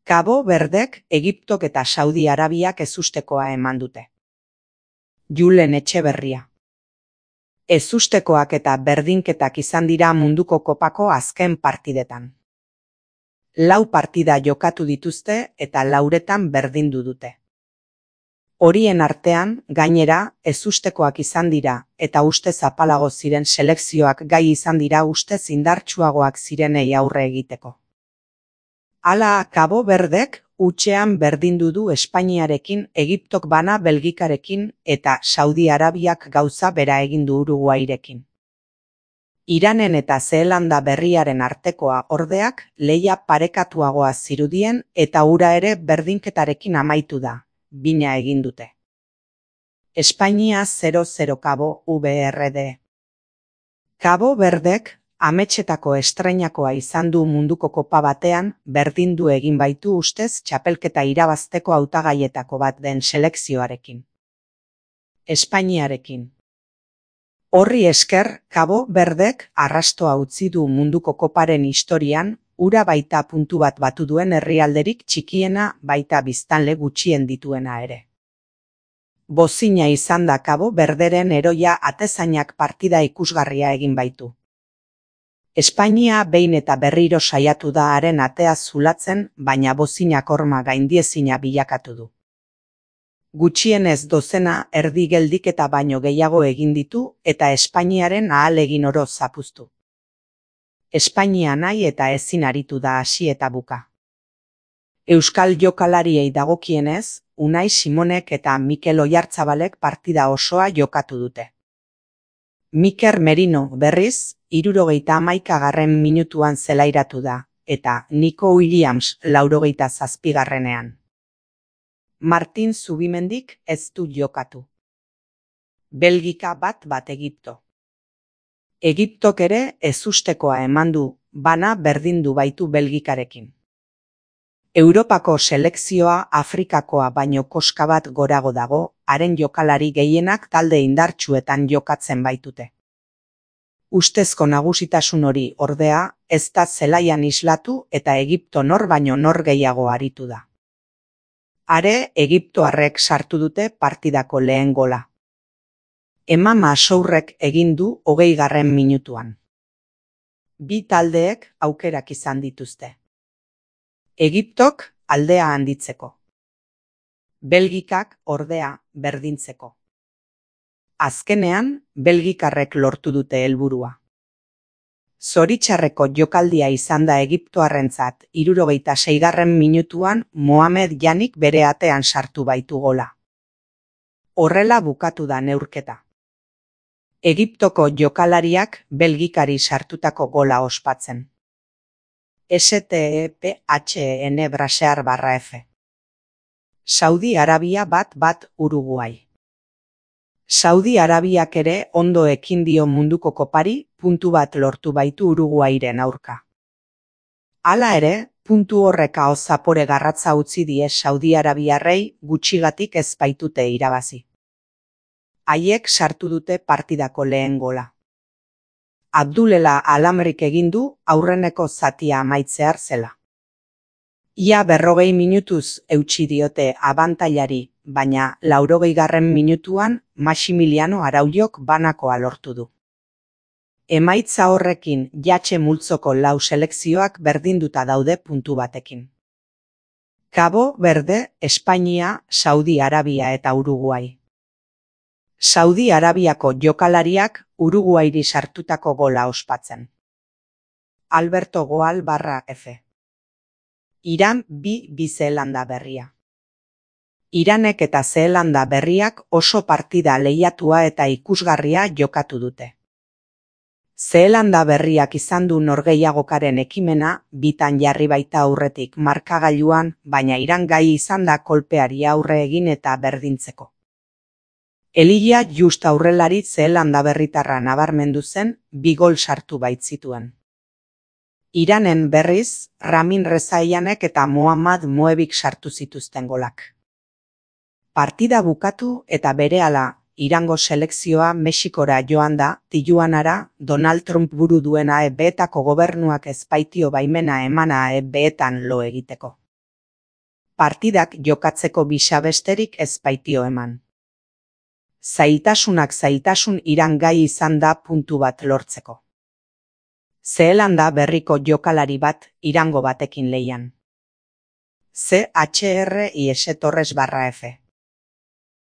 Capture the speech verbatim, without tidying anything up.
Kabo Verdek Egiptok eta Saudi Arabiak ezustekoa eman dute. Julen Etxeberria. Ezustekoak eta berdinketak izan dira munduko kopako azken partidetan. Lau partida jokatu dituzte eta lauretan berdindu dute. Horien artean, gainera, ezustekoak izan dira eta ustez apalago ziren selekzioak gai izan dira ustez indartsuagoak zirenei aurre egiteko. Hala, Kabo Verdek hutsean berdindu du Espainiarekin, Egiptok bana Belgikarekin eta Saudi Arabiak gauza bera egin du Uruguairekin. Iranen eta Zeelanda Berriaren artekoa ordeak lehia parekatuagoa zirudien eta hura ere berdinketarekin amaitu da, bina egin dute. Espainia zero zero Kabo Verde. Kabo Verdek ametsetako estreinakoa izan du munduko kopa batean, berdindu egin baitu ustez txapelketa irabazteko hautagaietako bat den selekzioarekin. Espainiarekin. Horri esker, Kabo Verdek arrastoa utzi du munduko koparen historian, hura baita puntu bat batu duen herrialderik txikiena, baita biztanle gutxien dituena ere. Bozina izan da Kabo Verderen heroia atezainak partida ikusgarria egin baitu. Espainia behin eta berriro saiatu da haren atea zulatzen, baina bozinak horma gaindiezina bilakatu du. Gutxienez dozena erdi geldiketa baino gehiago egin ditu eta Espainiaren ahalegin oro zapuztu. Espainia nahi eta ezin aritu da hasi eta buka. Euskal jokalariei dagokienez, Unai Simonek eta Mikel Oyartzabalek partida osoa jokatu dute. Mikel Merino berriz, hirurogeita hamaikagarren minutuan zelairatu da, eta Nico Williams laurogeita zazpigarrenean. Martin Zubimendik ez du jokatu. Belgika bat bat Egipto. Egiptok ere ezustekoa eman du, bana berdindu baitu Belgikarekin. Europako selekzioa Afrikakoa baino koska bat gorago dago, haren jokalari gehienak talde indartsuetan jokatzen baitute. Ustezko nagusitasun hori ordea, ez da zelaian islatu eta Egipto nor baino nor gehiago aritu da. Are, egiptoarrek sartu dute partidako lehen gola. Emama Asourrek egin du hogeigarren minutuan. Bi taldeek aukerak izan dituzte. Egiptok aldea handitzeko. Belgikak ordea berdintzeko. Azkenean, belgikarrek lortu dute helburua. Zoritxarreko jokaldia izan da egiptoarrentzat hirurogeita seigarren minutuan Mohamed Janik bere atean sartu baitu gola. Horrela bukatu da neurketa. Egiptoko jokalariak belgikari sartutako gola ospatzen. S T E P H E N Brasear barra F. Saudi Arabia bat bat Uruguai. Saudi Arabiak ere ondo ekin dio munduko kopari, puntu bat lortu baitu Uruguairen aurka. Hala ere, puntu horrek aho zapore garratza utzi die Saudi Arabiarrei gutxigatik ez baitute irabazi. Haiek sartu dute partidako lehen gola. Abdulela Alamrik egin du aurreneko zatia amaitzear zela. Ia berrogei minutuz eutsi diote abantailari, baina laurogeigarren minutuan Maximiliano Arauliok banakoa lortu du. Emaitza horrekin jatxe multzoko lau selekzioak berdinduta daude puntu batekin. Kabo Verde, Espainia, Saudi Arabia eta Uruguai. Saudi Arabiako jokalariak Uruguairi sartutako gola ospatzen. Alberto Goal barra F. Iran bi bi Zeelanda Berria. Iranek eta Zeelanda Berriak oso partida lehiatua eta ikusgarria jokatu dute. Zeelanda Berriak izan du norgehiagokaren ekimena, bitan jarri baita aurretik markagailuan, baina Iran gai izan da kolpeari aurre egin eta berdintzeko. Elia just aurrelari Zeelanda Berritarra nabarmendu zen, bi gol sartu baitzituen. Iranen berriz, Ramin Rezaianek eta Mohammad Moebik sartu zituzten golak. Partida bukatu eta berehala, Irango selekzioa Mexikora joan da, Tijuanara, Donald Trump buru duena E B etako gobernuak ez baitio baimena emana E B etan lo egiteko. partidak jokatzeko bisa besterik ez baitio eman. Zailtasunak zailtasun irangai izan da puntu bat lortzeko. Zeelanda berriko jokalari bat Irango batekin leian. C H R I S Torres barra F.